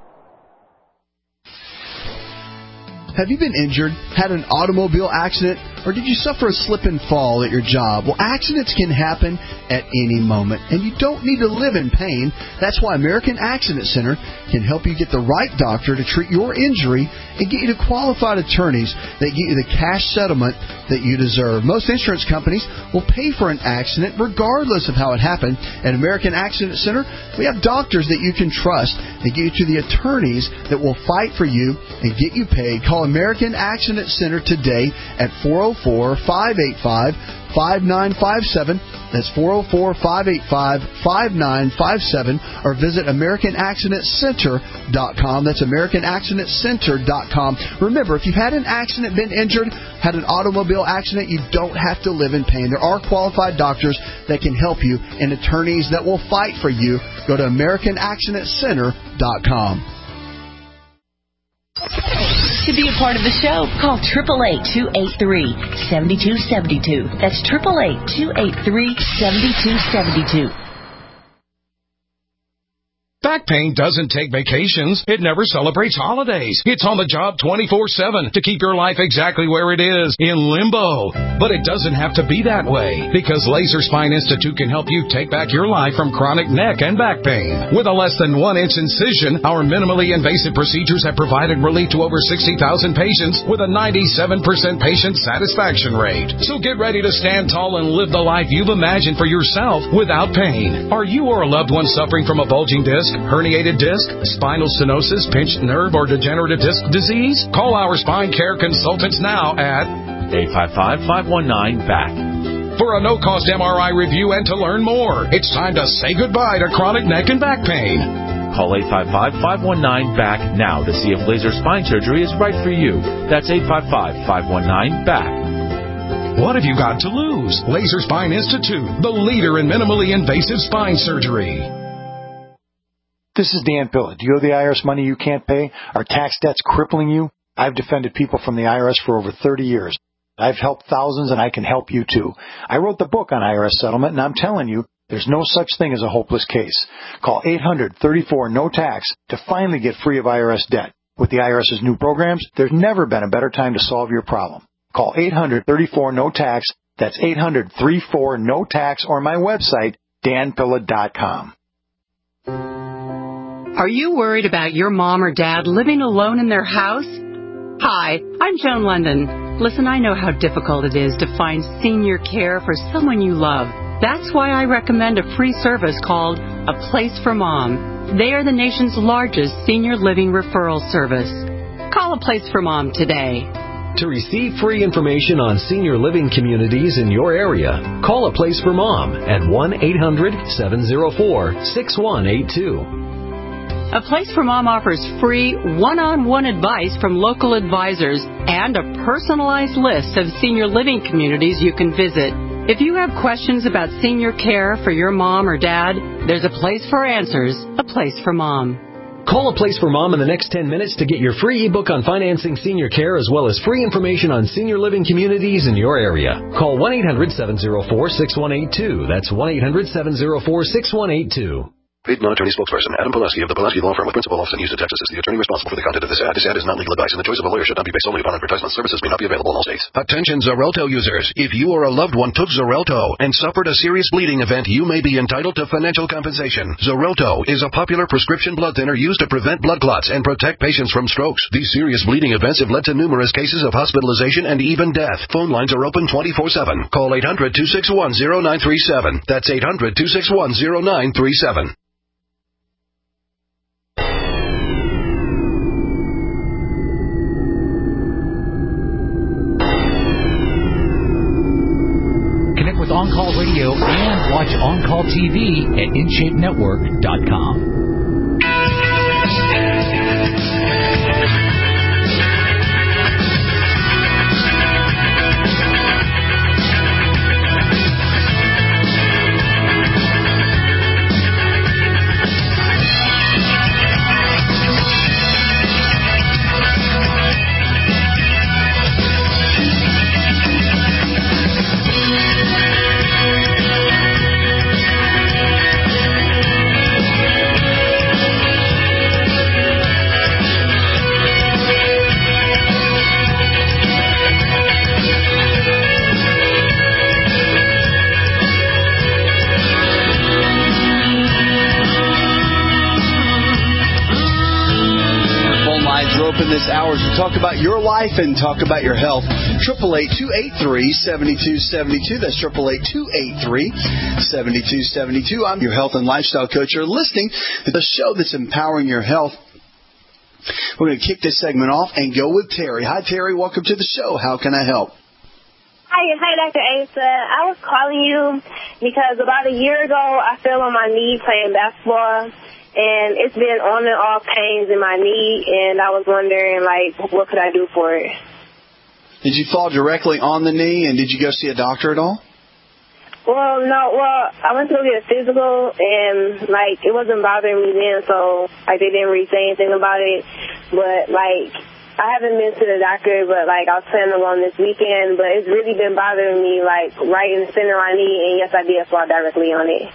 Have you been injured, had an automobile accident, or did you suffer a slip and fall at your job? Well, accidents can happen at any moment, and you don't need to live in pain. That's why American Accident Center can help you get the right doctor to treat your injury and get you to qualified attorneys that get you the cash settlement that you deserve. Most insurance companies will pay for an accident regardless of how it happened. At American Accident Center, we have doctors that you can trust and get you to the attorneys that will fight for you and get you paid. Call American Accident Center today at 404-585-5957. That's 404-585-5957. Or visit AmericanAccidentCenter.com. That's AmericanAccidentCenter.com. Remember, if you've had an accident, been injured, had an automobile accident, you don't have to live in pain. There are qualified doctors that can help you and attorneys that will fight for you. Go to AmericanAccidentCenter.com. To be a part of the show, call 888-283-7272. That's 888-283-7272. Back pain doesn't take vacations. It never celebrates holidays. It's on the job 24/7 to keep your life exactly where it is, in limbo. But it doesn't have to be that way, because Laser Spine Institute can help you take back your life from chronic neck and back pain. With a less than 1-inch incision, our minimally invasive procedures have provided relief to over 60,000 patients with a 97% patient satisfaction rate. So get ready to stand tall and live the life you've imagined for yourself without pain. Are you or a loved one suffering from a bulging disc, herniated disc, spinal stenosis, pinched nerve, or degenerative disc disease? Call our spine care consultants now at 855-519-BACK. For a no-cost MRI review and to learn more. It's time to say goodbye to chronic neck and back pain. Call 855-519-BACK now to see if laser spine surgery is right for you. That's 855-519-BACK. What have you got to lose? Laser Spine Institute, the leader in minimally invasive spine surgery. This is Dan Pilla. Do you owe the IRS money you can't pay? Are tax debts crippling you? I've defended people from the IRS for over 30 years. I've helped thousands, and I can help you too. I wrote the book on IRS settlement, and I'm telling you, there's no such thing as a hopeless case. Call 800-34-NO-TAX to finally get free of IRS debt. With the IRS's new programs, there's never been a better time to solve your problem. Call 800-34-NO-TAX. That's 800-34-NO-TAX, or my website, danpilla.com. Are you worried about your mom or dad living alone in their house? Hi, I'm Joan London. Listen, I know how difficult it is to find senior care for someone you love. That's why I recommend a free service called A Place for Mom. They are the nation's largest senior living referral service. Call A Place for Mom today. To receive free information on senior living communities in your area, call A Place for Mom at 1-800-704-6182. A Place for Mom offers free one-on-one advice from local advisors and a personalized list of senior living communities you can visit. If you have questions about senior care for your mom or dad, there's a place for answers, A Place for Mom. Call A Place for Mom in the next 10 minutes to get your free ebook on financing senior care as well as free information on senior living communities in your area. Call 1-800-704-6182. That's 1-800-704-6182. Paid non-attorney spokesperson Adam Pulaski of the Pulaski Law Firm with principal office in Houston, Texas is the attorney responsible for the content of this ad. This ad is not legal advice, and the choice of a lawyer should not be based solely upon advertisement. Services may not be available in all states. Attention Xarelto users. If you or a loved one took Xarelto and suffered a serious bleeding event, you may be entitled to financial compensation. Xarelto is a popular prescription blood thinner used to prevent blood clots and protect patients from strokes. These serious bleeding events have led to numerous cases of hospitalization and even death. Phone lines are open 24/7. Call 800-261-0937. That's 800-261-0937. Connect with On Call Radio and watch On Call TV at InShapeNetwork.com. Hours to talk about your life and talk about your health. 888-283-7272. That's 888-283-7272. I'm your health and lifestyle coach. You're listening to the show that's empowering your health. We're going to kick this segment off and go with Terry. Hi, Terry. Welcome to the show. How can I help? Hi, Dr. Asa. I was calling you because about a year ago, I fell on my knee playing basketball. And it's been on and off pains in my knee, and I was wondering, what could I do for it? Did you fall directly on the knee, and did you go see a doctor at all? Well, no. Well, I went to go get a physical, and, it wasn't bothering me then, so, they didn't really say anything about it. But, I haven't been to the doctor, but, I was planning on going this weekend, but it's really been bothering me, right in the center of my knee, and yes, I did fall directly on it.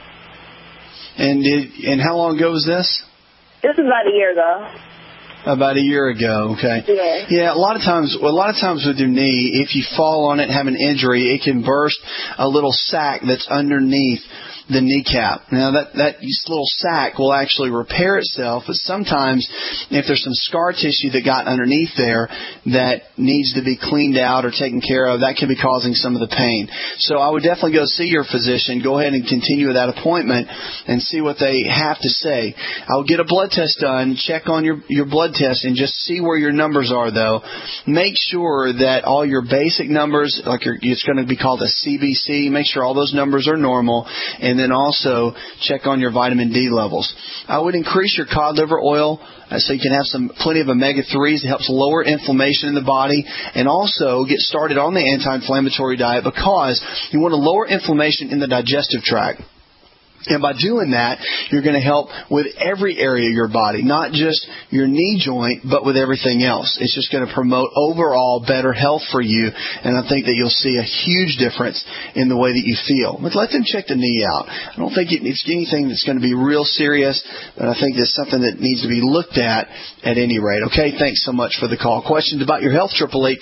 And how long ago was this? This was about a year ago. About a year ago, okay. Yeah, a lot of times with your knee, if you fall on it and have an injury, it can burst a little sac that's underneath the kneecap. Now, that little sac will actually repair itself, but sometimes if there's some scar tissue that got underneath there that needs to be cleaned out or taken care of, that can be causing some of the pain. So I would definitely go see your physician. Go ahead and continue with that appointment and see what they have to say. I would get a blood test done, check on your blood test, and just see where your numbers are, though. Make sure that all your basic numbers, it's going to be called a CBC, make sure all those numbers are normal, and then also check on your vitamin D levels. I would increase your cod liver oil so you can have plenty of omega-3s. It helps lower inflammation in the body, and also get started on the anti-inflammatory diet because you want to lower inflammation in the digestive tract. And by doing that, you're going to help with every area of your body, not just your knee joint, but with everything else. It's just going to promote overall better health for you, and I think that you'll see a huge difference in the way that you feel. But let them check the knee out. I don't think it's anything that's going to be real serious, but I think it's something that needs to be looked at any rate. Okay, thanks so much for the call. Questions about your health,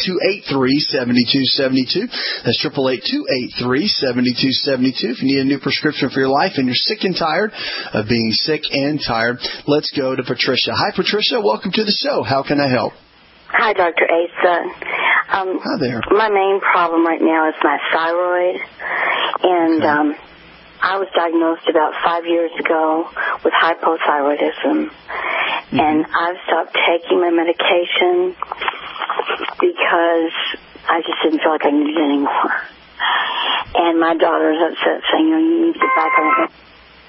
888-283-7272. That's 888-283-7272. If you need a new prescription for your life and you're sick and tired of being sick and tired, let's go to Patricia. Hi, Patricia. Welcome to the show. How can I help? Hi, Dr. Asa. Hi there. My main problem right now is my thyroid, and I was diagnosed about 5 years ago with hypothyroidism, and I've stopped taking my medication because I just didn't feel like I needed it anymore. And my daughter's upset saying, you need to get back on it.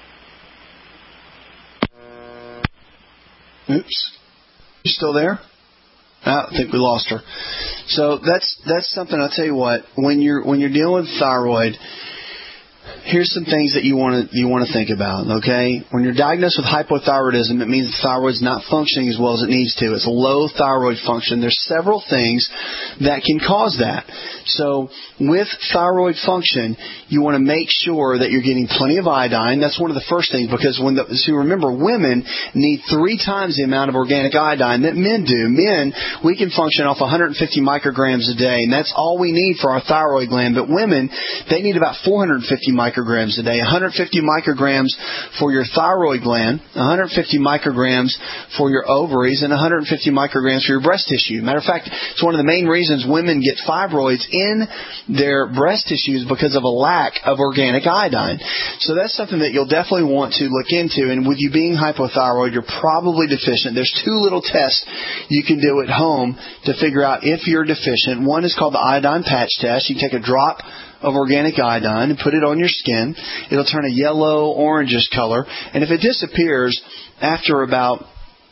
Oops. You still there? I think we lost her. So that's something. I'll tell you what. When you're dealing with thyroid, here's some things that you want to think about, okay? When you're diagnosed with hypothyroidism, it means the thyroid's not functioning as well as it needs to. It's low thyroid function. There's several things that can cause that. So with thyroid function, you want to make sure that you're getting plenty of iodine. That's one of the first things, because remember, women need 3 times the amount of organic iodine that men do. Men, we can function off 150 micrograms a day, and that's all we need for our thyroid gland. But women, they need about 450 micrograms a day. 150 micrograms for your thyroid gland, 150 micrograms for your ovaries, and 150 micrograms for your breast tissue. Matter of fact, it's one of the main reasons women get fibroids in their breast tissues, because of a lack of organic iodine. So that's something that you'll definitely want to look into. And with you being hypothyroid, you're probably deficient. There's 2 little tests you can do at home to figure out if you're deficient. One is called the iodine patch test. You take a drop of organic iodine and put it on your skin. It'll turn a yellow, orangish color. And if it disappears after about,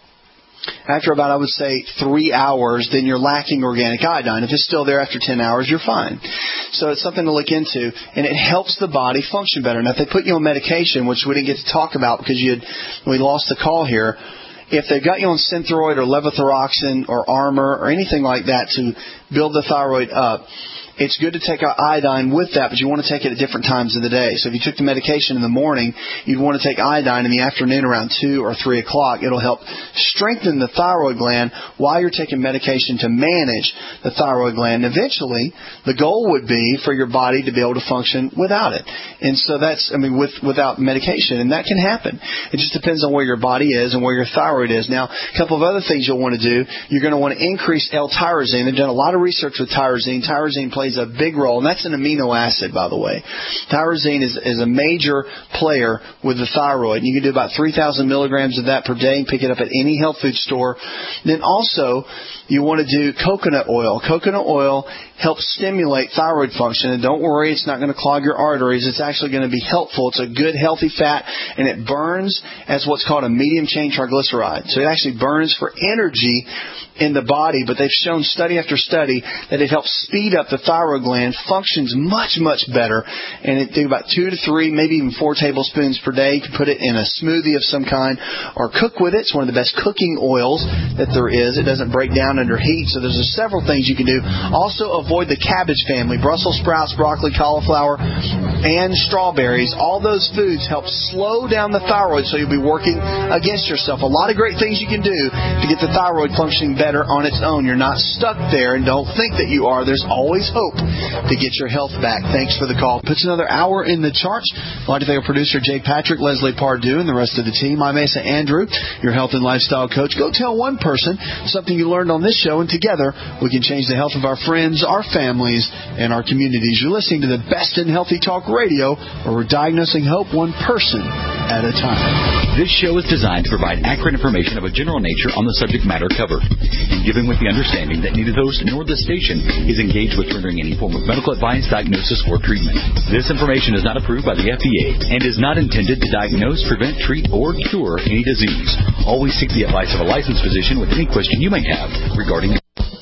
I would say, 3 hours, then you're lacking organic iodine. If it's still there after 10 hours, you're fine. So it's something to look into, and it helps the body function better. Now, if they put you on medication, which we didn't get to talk about because we lost the call here, if they've got you on Synthroid or levothyroxine or Armour or anything like that to build the thyroid up, it's good to take iodine with that, but you want to take it at different times of the day. So if you took the medication in the morning, you'd want to take iodine in the afternoon around 2 or 3 o'clock. It'll help strengthen the thyroid gland while you're taking medication to manage the thyroid gland. Eventually, the goal would be for your body to be able to function without it. And so without medication, and that can happen. It just depends on where your body is and where your thyroid is. Now, a couple of other things you'll want to do. You're going to want to increase L-tyrosine. They've done a lot of research with tyrosine. Tyrosine plays a big role, and that's an amino acid, by the way. Tyrosine is a major player with the thyroid. You can do about 3,000 milligrams of that per day and pick it up at any health food store. Then also, you want to do coconut oil. Coconut oil helps stimulate thyroid function, and don't worry, it's not going to clog your arteries. It's actually going to be helpful. It's a good, healthy fat, and it burns as what's called a medium-chain triglyceride. So it actually burns for energy in the body, but they've shown study after study that it helps speed up the thyroid gland, functions much, much better, and it do about 2 to 3, maybe even 4 tablespoons per day. You can put it in a smoothie of some kind or cook with it. It's one of the best cooking oils that there is. It doesn't break down under heat, so there's several things you can do. Also, avoid the cabbage family, Brussels sprouts, broccoli, cauliflower, and strawberries. All those foods help slow down the thyroid, so you'll be working against yourself. A lot of great things you can do to get the thyroid functioning better on its own. You're not stuck there, and don't think that you are. There's always hope to get your health back. Thanks for the call. Puts another hour in the charts. I'd like to thank our producer, Jay Patrick, Leslie Pardue, and the rest of the team. I'm Asa Andrew, your health and lifestyle coach. Go tell one person something you learned on this show, and together we can change the health of our friends, our families, and our communities. You're listening to the best in healthy talk radio, where we're diagnosing hope one person at a time. This show is designed to provide accurate information of a general nature on the subject matter covered, and given with the understanding that neither the host nor the station is engaged with rendering any form of medical advice, diagnosis, or treatment. This information is not approved by the FDA and is not intended to diagnose, prevent, treat, or cure any disease. Always seek the advice of a licensed physician with any question you may have regarding.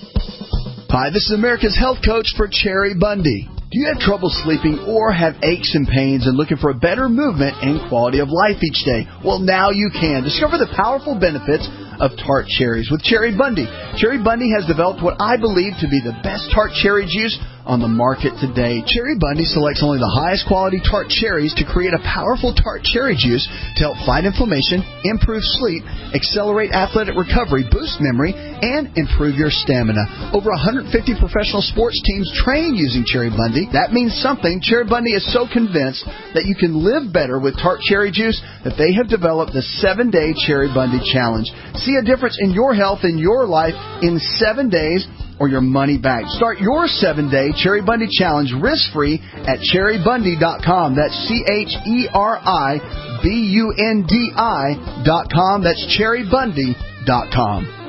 Hi, this is America's health coach for Cherry Bundy. Do you have trouble sleeping or have aches and pains and looking for a better movement and quality of life each day? Well, now you can. Discover the powerful benefits of tart cherries with Cherry Bundy. Cherry Bundy has developed what I believe to be the best tart cherry juice on the market today. Cherry Bundy selects only the highest quality tart cherries to create a powerful tart cherry juice to help fight inflammation, improve sleep, accelerate athletic recovery, boost memory, and improve your stamina. Over 150 professional sports teams train using Cherry Bundy. That means something. Cherry Bundy is so convinced that you can live better with tart cherry juice that they have developed the 7-Day Cherry Bundy Challenge. See a difference in your health and your life in 7 days or your money back. Start your 7-Day Cherry Bundy Challenge risk-free at cherrybundy.com. That's CherryBundi.com. That's cherrybundy.com.